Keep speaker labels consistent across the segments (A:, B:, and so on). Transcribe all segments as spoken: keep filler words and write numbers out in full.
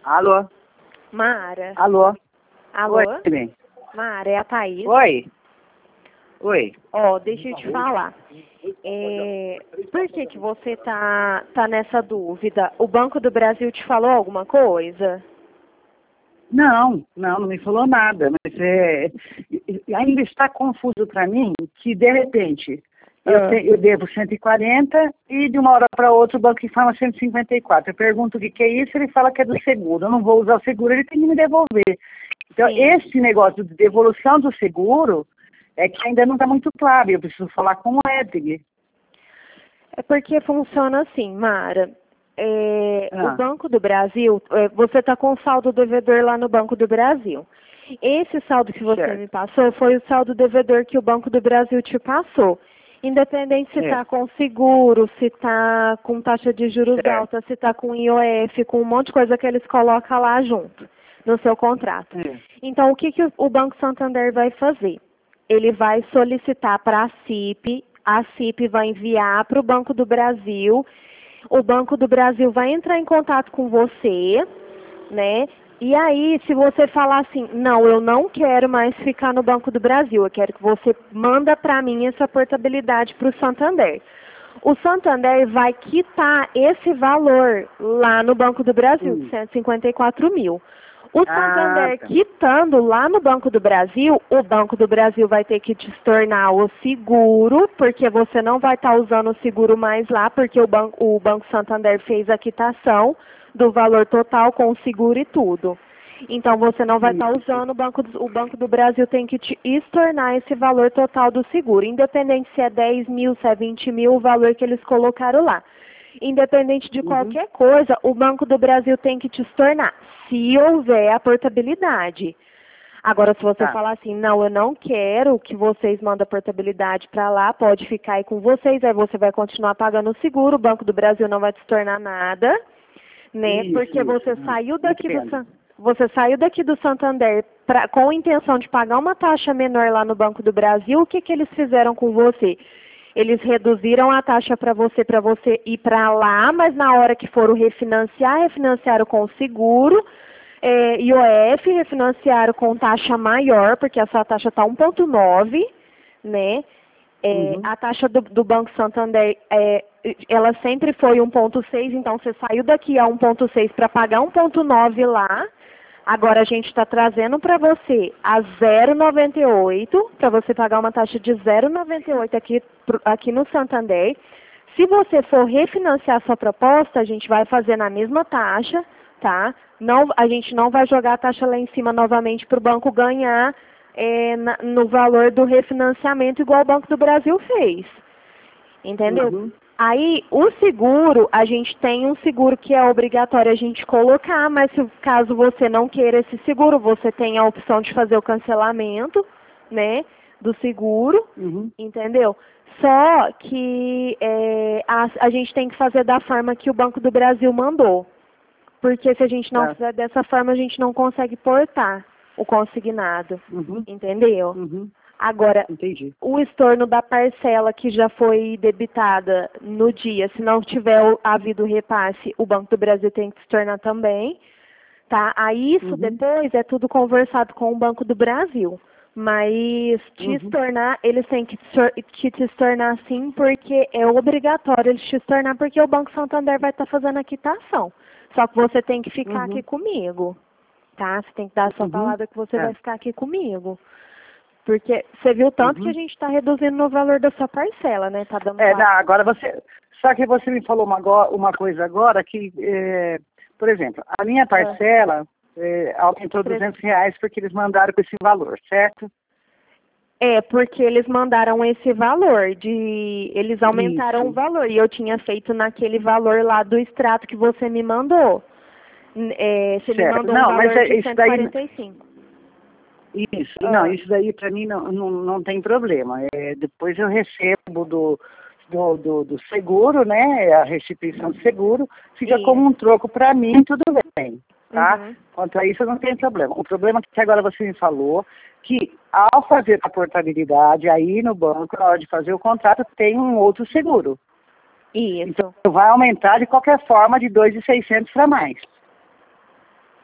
A: Alô?
B: Mara.
A: Alô?
B: Alô?
A: Oi, bem.
B: Mara, é a Thaís.
A: Oi. Oi.
B: Ó, deixa eu te falar. É, por que que você tá, tá nessa dúvida? O Banco do Brasil te falou alguma coisa?
A: Não, não, não me falou nada, mas é, ainda está confuso para mim que, de repente, eu,
B: Ah.
A: te, eu devo cento e quarenta e de uma hora para outra o banco fala cento e cinquenta e quatro. Eu pergunto o que, que é isso, ele fala que é do seguro. Eu não vou usar o seguro, ele tem que me devolver. Então,
B: Sim.
A: esse negócio de devolução do seguro é que ainda não está muito claro. Eu preciso falar com o Edgar.
B: É porque funciona assim, Mara. É,
A: Ah.
B: O Banco do Brasil, é, você está com saldo devedor lá no Banco do Brasil. Esse saldo que você
A: Certo.
B: me passou foi o saldo devedor que o Banco do Brasil te passou. Independente se
A: É.
B: está com seguro, se está com taxa de juros
A: Certo.
B: alta, se está com I O F, com um monte de coisa que eles colocam lá junto no seu contrato.
A: É.
B: Então, o que, que o Banco Santander vai fazer? Ele vai solicitar para a C I P, a C I P vai enviar para o Banco do Brasil, o Banco do Brasil vai entrar em contato com você, né? E aí, se você falar assim, não, eu não quero mais ficar no Banco do Brasil, eu quero que você manda para mim essa portabilidade para o Santander. O Santander vai quitar esse valor lá no Banco do Brasil, de
A: Hum.
B: cento e cinquenta e quatro mil. O
A: Ah,
B: Santander
A: tá.
B: quitando lá no Banco do Brasil, o Banco do Brasil vai ter que te tornar o seguro, porque você não vai estar usando o seguro mais lá, porque o Banco, o Banco Santander fez a quitação do valor total com o seguro e tudo. Então você não vai estar
A: Isso.
B: usando, o Banco, do, o Banco do Brasil tem que te estornar esse valor total do seguro, independente se é dez mil, se é vinte mil, o valor que eles colocaram lá. Independente de
A: Uhum.
B: qualquer coisa, o Banco do Brasil tem que te estornar, se houver a portabilidade. Agora, se você
A: Tá.
B: falar assim, não, eu não quero que vocês mandem a portabilidade para lá, pode ficar aí com vocês, aí você vai continuar pagando o seguro, o Banco do Brasil não vai te estornar nada, né?
A: Isso,
B: Porque
A: isso.
B: você
A: Hum,
B: saiu daqui do
A: entendo.
B: San- você saiu daqui do Santander pra, com a intenção de pagar uma taxa menor lá no Banco do Brasil, o que que eles fizeram com você? Eles reduziram a taxa para você, para você ir para lá, mas na hora que foram refinanciar, refinanciaram com o seguro, é, I O F, refinanciaram com taxa maior, porque essa taxa está um ponto nove, né? É,
A: Uhum.
B: A taxa do, do Banco Santander, é, ela sempre foi um ponto seis, então você saiu daqui a um ponto seis para pagar um ponto nove lá. Agora a gente está trazendo para você a zero vírgula noventa e oito, para você pagar uma taxa de zero vírgula noventa e oito aqui, pro- aqui no Santander. Se você for refinanciar sua proposta, a gente vai fazer na mesma taxa, tá? Não, a gente não vai jogar a taxa lá em cima novamente para o banco ganhar é, na- no valor do refinanciamento, igual o Banco do Brasil fez. Entendeu?
A: Uhum.
B: Aí, o seguro, a gente tem um seguro que é obrigatório a gente colocar, mas se caso você não queira esse seguro, você tem a opção de fazer o cancelamento, né, do seguro,
A: Uhum.
B: entendeu? Só que é, a, a gente tem que fazer da forma que o Banco do Brasil mandou. Porque se a gente não
A: Tá.
B: fizer dessa forma, a gente não consegue portar o consignado,
A: Uhum.
B: entendeu?
A: Uhum.
B: Agora,
A: Entendi.
B: o estorno da parcela que já foi debitada no dia, se não tiver o- havido repasse, o Banco do Brasil tem que estornar também, tá? Aí isso
A: Uhum.
B: depois é tudo conversado com o Banco do Brasil. Mas te
A: Uhum.
B: estornar, eles têm que te estor- que te estornar sim, porque é obrigatório eles te estornar, porque o Banco Santander vai estar fazendo a quitação. Só que você tem que ficar
A: Uhum.
B: aqui comigo, tá? Você tem que dar a sua
A: Uhum.
B: palavra que você
A: Tá.
B: vai ficar aqui comigo. Porque você viu tanto que a
A: Uhum.
B: gente está reduzindo no valor da sua parcela, né? Tá dando
A: É, não,
B: quatro.
A: agora você. Só que você me falou uma, go- uma coisa agora que, é, por exemplo, a minha parcela é, aumentou
B: Tre-
A: duzentos reais porque eles mandaram com esse valor, certo?
B: É, porque eles mandaram esse valor de. Eles aumentaram o
A: Isso.
B: valor. E eu tinha feito naquele valor lá do extrato que você me mandou. N- É, você me
A: Certo.
B: mandou um
A: Não, mas
B: valor
A: é,
B: de
A: isso
B: cento e
A: daí.
B: quarenta e cinco.
A: Isso, não,
B: Ah,
A: isso daí para mim não, não, não tem problema. É, depois eu recebo do, do, do, do seguro, né? A restituição do seguro, fica
B: isso.
A: como um troco para mim, tudo bem, tá?
B: Uhum.
A: Quanto a isso não tem problema. O problema é que agora você me falou que ao fazer a portabilidade aí no banco, na hora de fazer o contrato, tem um outro seguro.
B: Isso.
A: Então vai aumentar de qualquer forma de dois mil e seiscentos para mais.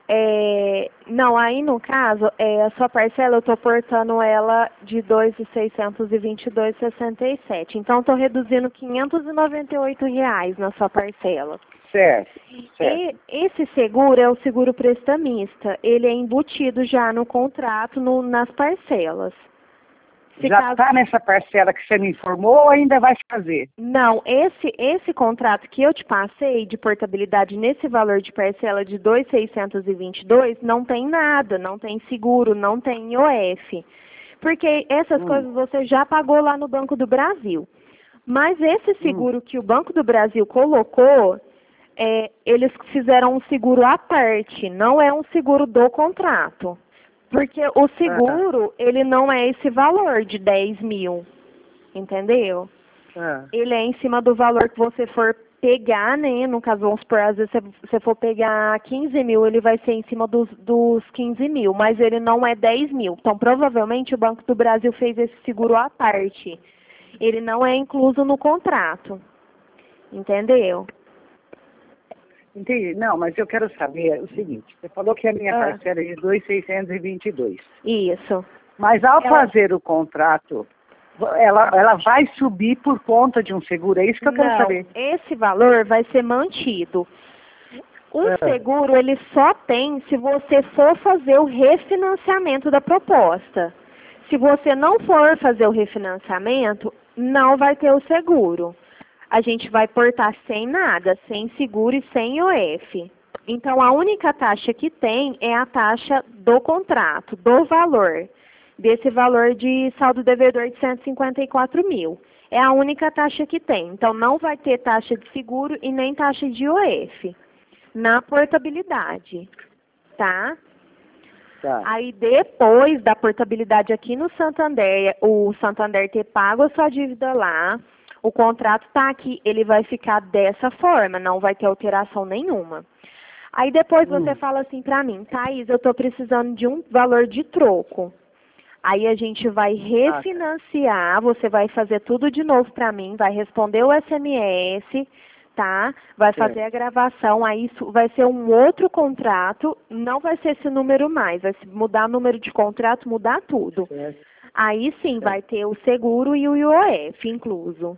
B: É, não, aí no caso, é, a sua parcela eu estou portando ela de dois mil seiscentos e vinte e dois reais e sessenta e sete centavos. Então estou reduzindo quinhentos e noventa e oito reais na sua parcela.
A: Certo, certo.
B: E esse seguro é o seguro prestamista. Ele é embutido já no contrato, no, nas parcelas. Se
A: Já
B: caso...
A: está nessa parcela que você me informou ou ainda vai fazer?
B: Não, esse, esse contrato que eu te passei de portabilidade nesse valor de parcela de dois mil seiscentos e vinte e dois não tem nada, não tem seguro, não tem I O F. Porque essas
A: Hum.
B: coisas você já pagou lá no Banco do Brasil. Mas esse seguro hum. que o Banco do Brasil colocou, é, eles fizeram um seguro à parte, não é um seguro do contrato. Porque o seguro, ah. ele não é esse valor de dez mil, entendeu? Ah. Ele é em cima do valor que você for pegar, né? No caso, vamos supor, às vezes se você for pegar quinze mil, ele vai ser em cima dos, dos quinze mil, mas ele não é dez mil. Então, provavelmente, o Banco do Brasil fez esse seguro à parte. Ele não é incluso no contrato, entendeu?
A: Entendi. Não, mas eu quero saber o seguinte. Você falou que a minha ah. parcela é de dois mil seiscentos e vinte e dois.
B: Isso.
A: Mas ao ela... fazer o contrato, ela, ela vai subir por conta de um seguro? É isso que eu quero
B: Não,
A: saber.
B: Esse valor vai ser mantido. O ah. seguro, ele só tem se você for fazer o refinanciamento da proposta. Se você não for fazer o refinanciamento, não vai ter o seguro. A gente vai portar sem nada, sem seguro e sem I O F. Então, a única taxa que tem é a taxa do contrato, do valor, desse valor de saldo devedor de cento e cinquenta e quatro mil. É a única taxa que tem. Então, não vai ter taxa de seguro e nem taxa de I O F na portabilidade, tá? Tá. Aí, depois da portabilidade aqui no Santander, o Santander ter pago a sua dívida lá, o contrato está aqui, ele vai ficar dessa forma, não vai ter alteração nenhuma. Aí depois hum. você fala assim para mim, Thaís, eu estou precisando de um valor de troco. Aí a gente vai refinanciar, você vai fazer tudo de novo para mim, vai responder o S M S, tá? Vai fazer a gravação, aí isso vai ser um outro contrato, não vai ser esse número mais, vai mudar o número de contrato, mudar tudo. Certo. Aí sim, certo. Vai ter o seguro e o I O F incluso.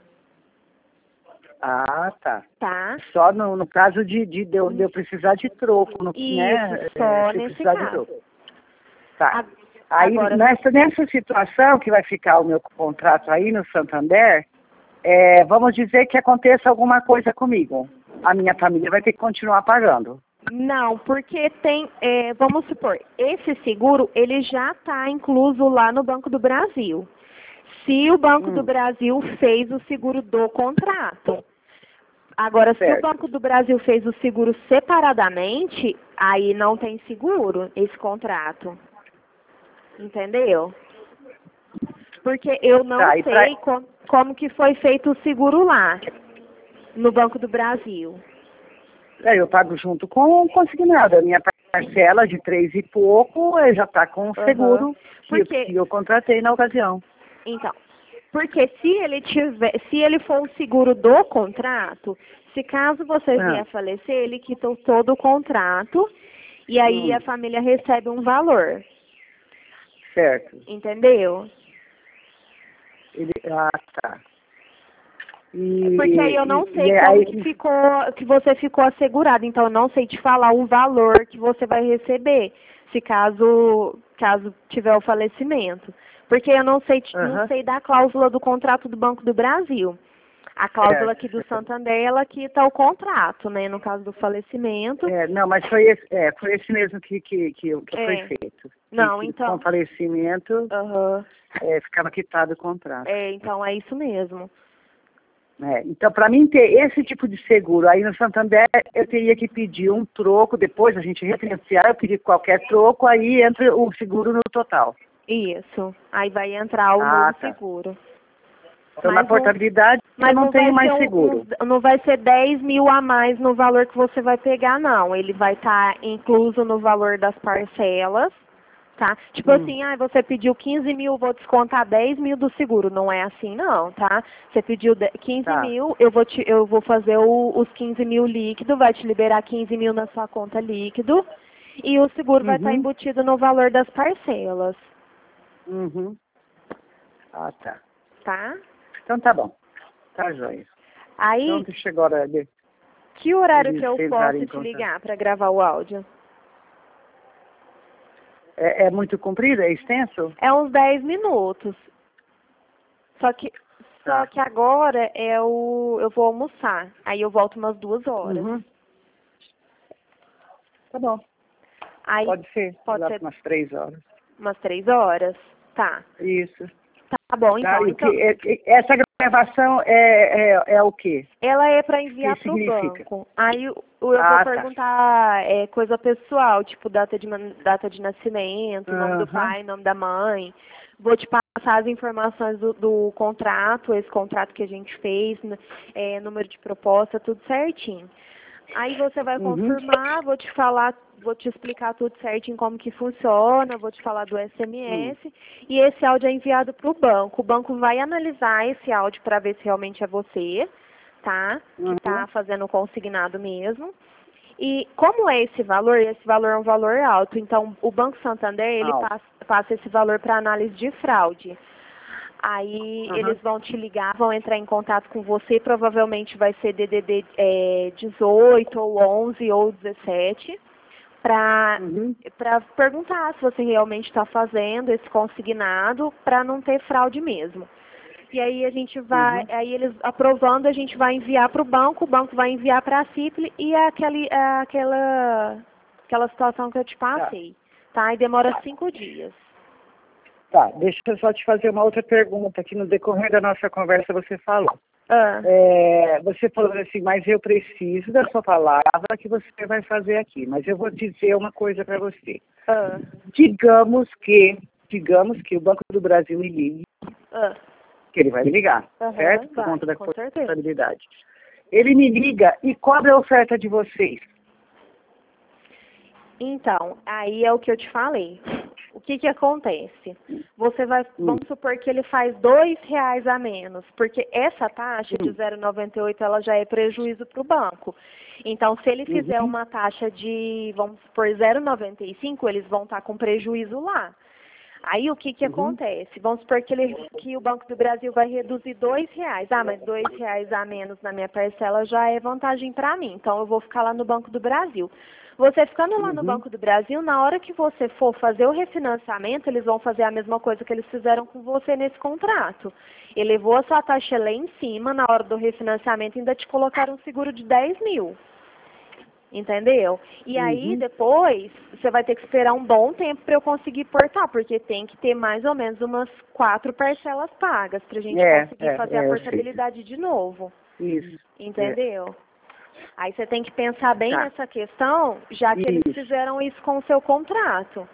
A: Ah, tá.
B: Tá.
A: Só no, no caso de, de, de, eu, de eu precisar de troco, no,
B: Isso,
A: né?
B: só
A: é,
B: nesse caso.
A: Tá. A, aí, agora, nessa, nessa situação que vai ficar o meu contrato aí no Santander, é, vamos dizer que aconteça alguma coisa comigo. A minha família vai ter que continuar pagando.
B: Não, porque tem, é, vamos supor, esse seguro, ele já está incluso lá no Banco do Brasil. Se o Banco hum. do Brasil fez o seguro do contrato. Agora, certo. Se o Banco do Brasil fez o seguro separadamente, aí não tem seguro, esse contrato. Entendeu? Porque eu não tá, sei pra... como, como que foi feito o seguro lá, no Banco do Brasil.
A: É, eu pago junto com o consignado. A minha parcela de três e pouco já está com o seguro uhum. que, porque... que eu contratei na ocasião.
B: Então, porque se ele tiver, se ele for o seguro do contrato, se caso você ah. vier a falecer, ele quita todo o contrato e aí hum. a família recebe um valor.
A: Certo.
B: Entendeu?
A: Ele, ah, tá. E,
B: porque aí eu não sei
A: e,
B: como
A: aí...
B: que ficou, que você ficou assegurado, então eu não sei te falar o valor que você vai receber, se caso, caso tiver o falecimento. Porque eu não sei, uhum. não sei da cláusula do contrato do Banco do Brasil. A cláusula aqui do Santander, ela quita o contrato, né, no caso do falecimento.
A: É, não, mas foi esse, é, foi esse mesmo que, que, que, que é. foi feito.
B: Não,
A: que,
B: então...
A: Com falecimento,
B: uhum.
A: é, ficava quitado o contrato.
B: É, então é isso mesmo.
A: É, então, para mim ter esse tipo de seguro aí no Santander, eu teria que pedir um troco, depois a gente refinanciar, eu pedir qualquer troco, aí entra o seguro no total.
B: Isso, aí vai entrar o
A: ah,
B: novo
A: tá.
B: seguro.
A: Então, mas na portabilidade,
B: mas
A: eu não, não tenho mais
B: um,
A: seguro.
B: Um, não vai ser dez mil a mais no valor que você vai pegar, não. Ele vai estar tá incluso no valor das parcelas, tá? Tipo hum. assim, ah, você pediu quinze mil, vou descontar dez mil do seguro. Não é assim, não, tá? Você pediu quinze
A: tá.
B: mil, eu vou, te, eu vou fazer o, os quinze mil líquido, vai te liberar quinze mil na sua conta líquido. E o seguro
A: Uhum.
B: vai estar embutido no valor das parcelas.
A: Uhum. Ah, tá.
B: Tá?
A: Então tá bom. Tá joia.
B: Aí,
A: Então deixa agora de,
B: que horário
A: eles
B: que eu
A: entrarem em
B: posso te
A: contato.
B: ligar para gravar o áudio?
A: É, é muito comprido? É extenso?
B: É uns dez minutos. Só que, só
A: Tá.
B: que agora é o, eu vou almoçar. Aí eu volto umas duas horas.
A: Uhum. Tá bom.
B: Aí
A: Pode ser.
B: pode
A: Lá
B: ser
A: para umas três horas.
B: umas três horas? Tá.
A: Isso.
B: Tá bom,
A: Tá.
B: então.
A: E o que,
B: então
A: é, é- essa gravação é, é, é o quê?
B: ela é para
A: O
B: enviar
A: que
B: para o
A: significa?
B: banco. Aí o- o- eu vou
A: Ah, tá.
B: perguntar é, coisa pessoal, tipo data de, man- data de nascimento, nome do
A: Aham.
B: pai, nome da mãe. Vou te passar as informações do, do contrato, esse contrato que a gente fez, né, é, número de proposta, tudo certinho. Aí você vai
A: Uhum.
B: confirmar, vou te falar, vou te explicar tudo certinho como que funciona, vou te falar do S M
A: Hum.
B: S e esse áudio é enviado para o banco. O banco vai analisar esse áudio para ver se realmente é você, tá? Que está
A: Uhum.
B: fazendo o consignado mesmo. E como é esse valor? Esse valor é um valor alto, então o Banco Santander ele
A: Ah,
B: passa, passa esse valor para análise de fraude. Aí
A: Uhum.
B: eles vão te ligar, vão entrar em contato com você, provavelmente vai ser D D D é, dezoito, ou onze, ou dezessete, para
A: Uhum.
B: para perguntar se você realmente está fazendo esse consignado, para não ter fraude mesmo. E aí a gente vai,
A: Uhum.
B: aí eles aprovando, a gente vai enviar para o banco, o banco vai enviar para a Cipli e é aquele, é aquela, aquela situação que eu te
A: Tá.
B: passei, tá? E demora cinco dias.
A: Tá. Deixa eu só te fazer uma outra pergunta, que no decorrer da nossa conversa você falou.
B: Ah,
A: É, você falou assim, mas eu preciso da sua palavra que você vai fazer aqui. Mas eu vou dizer uma coisa para você.
B: ah,
A: Digamos que, digamos que o Banco do Brasil me ligue,
B: ah.
A: que ele vai me ligar,
B: Aham,
A: certo? Por
B: vai,
A: conta da
B: com certeza.
A: portabilidade. Ele me liga e cobra a oferta de vocês.
B: Então, aí é o que eu te falei. O que que acontece? Você vai,
A: Hum.
B: vamos supor que ele faz dois reais a menos, porque essa taxa de
A: Hum.
B: zero vírgula noventa e oito ela já é prejuízo para o banco. Então, se ele fizer
A: Uhum.
B: uma taxa de, vamos supor, zero vírgula noventa e cinco, eles vão estar com prejuízo lá. Aí o que que
A: Uhum.
B: acontece? Vamos supor que, ele, que o Banco do Brasil vai reduzir dois reais. Ah, mas dois reais a menos na minha parcela já é vantagem para mim. Então eu vou ficar lá no Banco do Brasil. Você ficando lá no
A: Uhum.
B: Banco do Brasil, na hora que você for fazer o refinanciamento, eles vão fazer a mesma coisa que eles fizeram com você nesse contrato. Elevou a sua taxa lá em cima, na hora do refinanciamento ainda te colocaram um seguro de dez mil. Entendeu? E aí
A: Uhum.
B: depois você vai ter que esperar um bom tempo para eu conseguir portar, porque tem que ter mais ou menos umas quatro parcelas pagas para a gente
A: É,
B: conseguir
A: é,
B: fazer
A: é,
B: a
A: eu sei.
B: portabilidade de novo.
A: Isso.
B: Entendeu? Aí você tem que pensar bem
A: Tá.
B: nessa questão, já que eles
A: Isso.
B: fizeram isso com o seu contrato.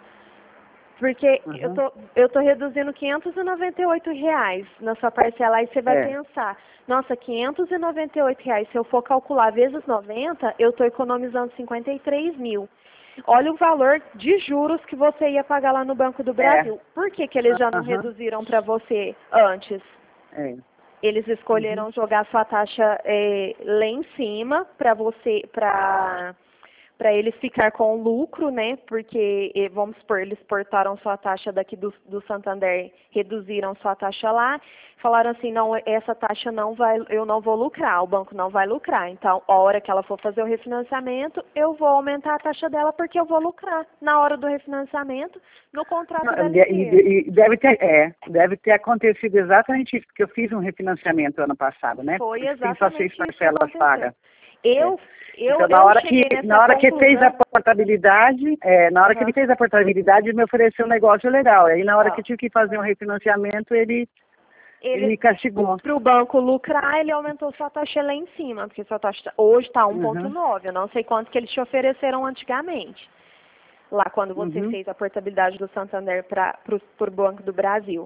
B: Porque eu
A: Uhum.
B: tô, eu tô reduzindo quinhentos e noventa e oito reais na sua parcela, aí você vai
A: É.
B: pensar, nossa, quinhentos e noventa e oito reais, se eu for calcular vezes noventa, eu tô economizando cinquenta e três mil. Olha o valor de juros que você ia pagar lá no Banco do Brasil. Por que que eles já não
A: Aham.
B: reduziram para você antes?
A: É.
B: Eles escolheram jogar sua taxa eh, lá em cima para você, para para eles ficar com lucro, né? Porque, eh, vamos supor, eles portaram sua taxa daqui do, do Santander, reduziram sua taxa lá, falaram assim, não, essa taxa não vai, eu não vou lucrar, o banco não vai lucrar. Então, a hora que ela for fazer o refinanciamento, eu vou aumentar a taxa dela porque eu vou lucrar. Na hora do refinanciamento, no contrato dela
A: E,
B: inteiro.
A: e- e deve ter, é, deve ter acontecido exatamente isso, porque eu fiz um refinanciamento ano passado, né?
B: Foi
A: Por isso tem só seis
B: exatamente isso que
A: parcelas
B: aconteceu.
A: pagas.
B: Eu, eu,
A: Então, na
B: eu
A: hora
B: cheguei
A: que,
B: nessa
A: na hora que fez a
B: conclusão.
A: portabilidade, é, na hora que
B: Aham.
A: ele fez a portabilidade, ele me ofereceu um negócio legal. Aí, na hora
B: Ó,
A: que eu tive que fazer um refinanciamento, ele, ele
B: ele,
A: me castigou.
B: para o banco lucrar, ele aumentou sua taxa lá em cima, porque sua taxa hoje está um ponto
A: Uhum,
B: nove. Eu não sei quanto que eles te ofereceram antigamente, lá quando você
A: uhum,
B: fez a portabilidade do Santander para o Banco do Brasil.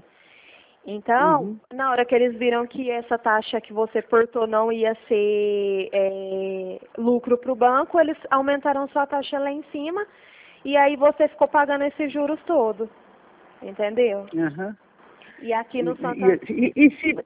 B: Então,
A: uhum.
B: na hora que eles viram que essa taxa que você portou não ia ser é, lucro para o banco, eles aumentaram sua taxa lá em cima e aí você ficou pagando esses juros todos, entendeu?
A: Uhum.
B: E aqui
A: E,
B: no
A: e,
B: Santander...
A: e- e se,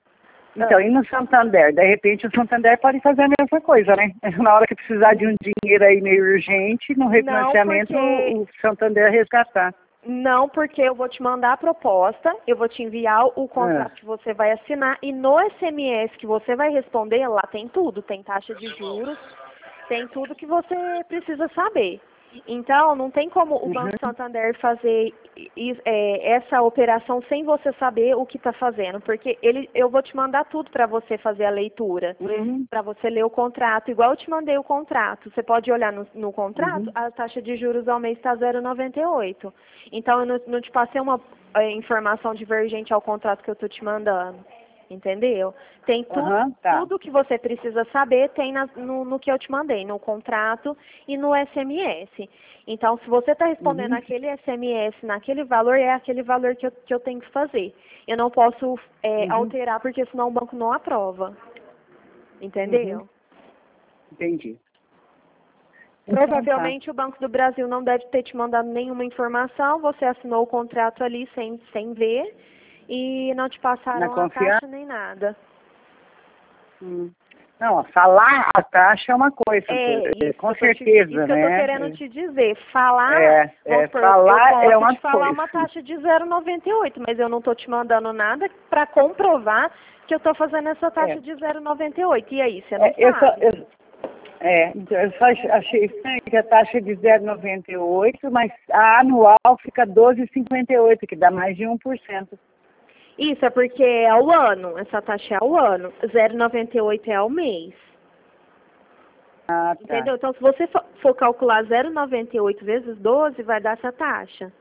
A: Então, e no Santander? De repente o Santander pode fazer a mesma coisa, né? Na hora que precisar de um dinheiro aí meio urgente, no refinanciamento,
B: porque...
A: o Santander resgatar.
B: Não, porque eu vou te mandar a proposta, eu vou te enviar o contrato
A: É.
B: que você vai assinar e no S M S que você vai responder, lá tem tudo, tem taxa de juros, tem tudo que você precisa saber. Então, não tem como o Banco
A: Uhum.
B: Santander fazer é, essa operação sem você saber o que está fazendo, porque ele, eu vou te mandar tudo para você fazer a leitura,
A: Uhum.
B: para você ler o contrato, igual eu te mandei o contrato. Você pode olhar no, no contrato,
A: Uhum.
B: a taxa de juros ao mês está zero vírgula noventa e oito. Então, eu não, não te passei uma é, informação divergente ao contrato que eu estou te mandando. Entendeu? Tem tudo,
A: Uhum, tá.
B: tudo que você precisa saber, tem na, no, no que eu te mandei, no contrato e no S M S. Então, se você está respondendo
A: Uhum.
B: aquele S M S naquele valor, é aquele valor que eu, que eu tenho que fazer. Eu não posso é,
A: Uhum.
B: alterar, porque senão o banco não aprova. Entendeu?
A: Uhum. Entendi. Então, tá.
B: Provavelmente o Banco do Brasil não deve ter te mandado nenhuma informação, você assinou o contrato ali sem, sem ver e não te
A: Na
B: passaram a
A: confiança.
B: taxa nem nada.
A: Hum. Não, falar a taxa é uma coisa,
B: É, isso
A: com
B: que eu tô te,
A: certeza,
B: isso que eu tô
A: né?
B: querendo te dizer. Falar,
A: É,
B: vamos
A: é,
B: supor,
A: falar
B: eu
A: é
B: posso
A: uma
B: te falar
A: coisa.
B: uma taxa de zero vírgula noventa e oito, mas eu não tô te mandando nada para comprovar que eu tô fazendo essa taxa
A: É.
B: de zero vírgula noventa e oito. E aí, você não
A: É, eu só,
B: sabe.
A: eu, é, então, eu só ach- achei estranho que a taxa é de zero vírgula noventa e oito, mas a anual fica doze vírgula cinquenta e oito, que dá mais de um por cento.
B: Isso é porque é ao ano, essa taxa é ao ano. zero vírgula noventa e oito é ao mês.
A: Ah, tá.
B: Entendeu? Então, se você for, for calcular zero vírgula noventa e oito vezes doze, vai dar essa taxa.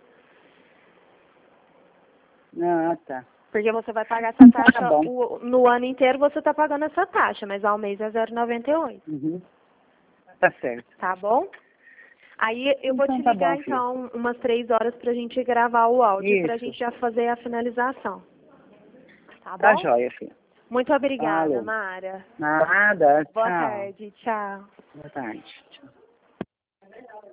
A: Ah, tá.
B: Porque você vai pagar essa
A: Tá
B: taxa,
A: bom.
B: o, no ano inteiro você está pagando essa taxa, mas ao mês é zero vírgula noventa e oito.
A: Uhum. Tá certo.
B: Tá bom? Aí eu vou
A: Então
B: te
A: tá
B: ligar,
A: bom, filho.
B: então, umas três horas pra gente gravar o áudio, pra
A: Isso.
B: gente já fazer a finalização. Tá
A: Tá
B: bom?
A: jóia, filho.
B: Muito obrigada,
A: Falou.
B: Mara.
A: Nada.
B: Boa
A: Tchau.
B: tarde. Tchau.
A: Boa tarde. Tchau.